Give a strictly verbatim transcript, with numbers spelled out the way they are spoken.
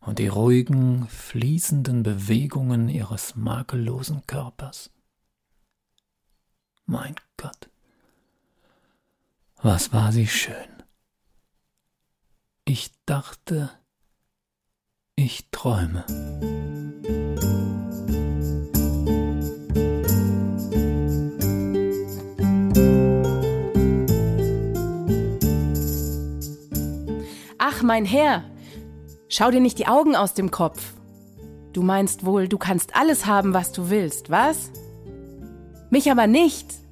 und die ruhigen, fließenden Bewegungen ihres makellosen Körpers. Mein Gott, was war sie schön. Ich dachte, ich träume. Ach, mein Herr, schau dir nicht die Augen aus dem Kopf. Du meinst wohl, du kannst alles haben, was du willst, was? Mich aber nicht.